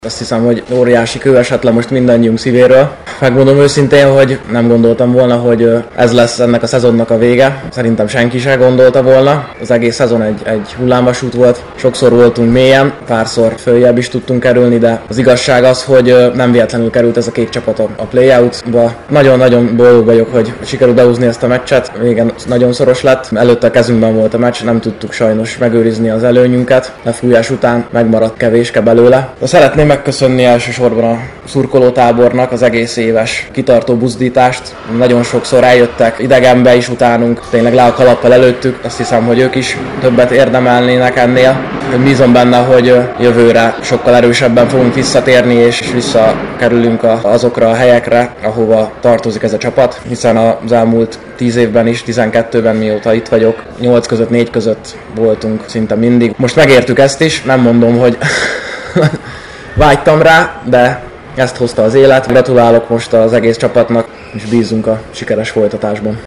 Azt hiszem, hogy óriási kő esett le most mindannyiunk szívéről. Megmondom őszintén, hogy nem gondoltam volna, hogy ez lesz ennek a szezonnak a vége. Szerintem senki sem gondolta volna. Az egész szezon egy hullámvasút volt. Sokszor voltunk mélyen, párszor följebb is tudtunk kerülni, de az igazság az, hogy nem véletlenül került ez a két csapat a play-outba. Nagyon-nagyon boldog vagyok, hogy sikerült behúzni ezt a meccset. Végén nagyon szoros lett. Előtte a kezünkben volt a meccs, nem tudtuk sajnos megőrizni az előnyünket. Lefújás után megmaradt kevéske belőle. De szeretném megköszönni elsősorban a szurkolótábornak az egész éves kitartó buzdítást. Nagyon sokszor eljöttek idegenbe is utánunk, tényleg le a kalappal előttük. Azt hiszem, hogy ők is többet érdemelnének ennél. Bízom benne, hogy jövőre sokkal erősebben fogunk visszatérni, és visszakerülünk azokra a helyekre, ahova tartozik ez a csapat, hiszen az elmúlt 10 évben is, 12-ben mióta itt vagyok, 8 között, 4 között voltunk szinte mindig. Most megértük ezt is, nem mondom, hogy vágytam rá, de ezt hozta az élet. Gratulálok most az egész csapatnak, és bízunk a sikeres folytatásban.